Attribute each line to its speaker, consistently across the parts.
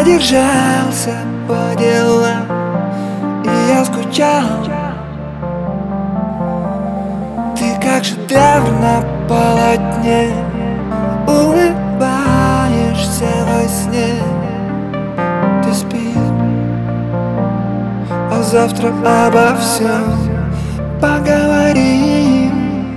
Speaker 1: задержался по делам, и я скучал. Ты как шедевр на полотне, улыбаешься во сне. Ты спишь, а завтра обо всем поговорим.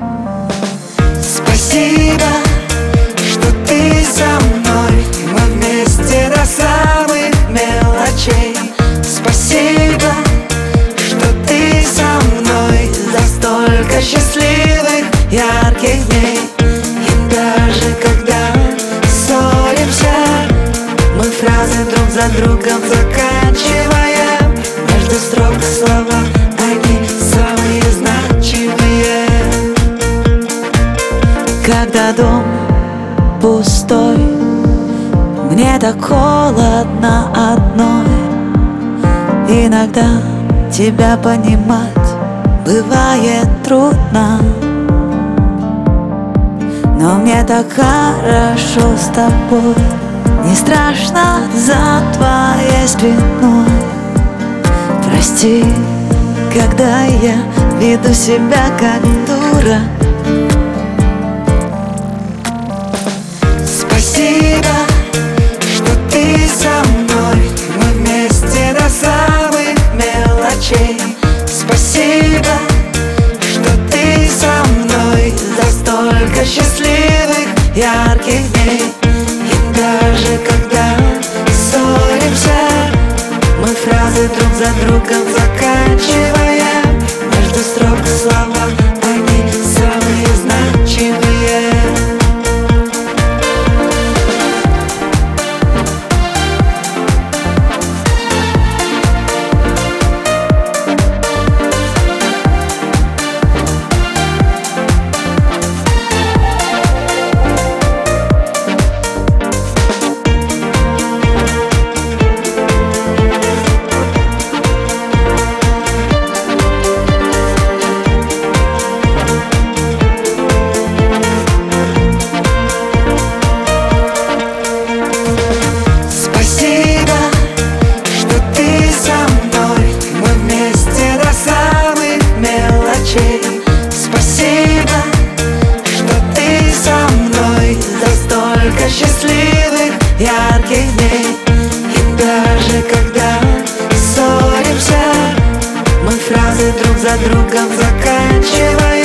Speaker 1: Спасибо, что ты со мной, мы вместе до самых мелочей. Спасибо, что ты со мной за столько счастливых, ярких дней. И даже когда ссоримся, мы фразы друг за другом заканчиваем. Между строк слова, они самые значимые.
Speaker 2: Когда дом пустой, мне так холодно одной. Иногда тебя понимать бывает трудно, но мне так хорошо с тобой. Не страшно за твоей спиной. Прости, когда я веду себя как дура.
Speaker 1: Спасибо, что ты со мной, мы вместе до самых мелочей. Спасибо, что ты со мной за столько счастливых, ярких дней. И даже когда ссоримся, мы фразы друг за другом заканчиваем. Между строк слова, они самые значимые. Спасибо, что ты со мной за столько счастливых, ярких дней. И даже когда ссоримся, мы фразы друг за другом заканчиваем.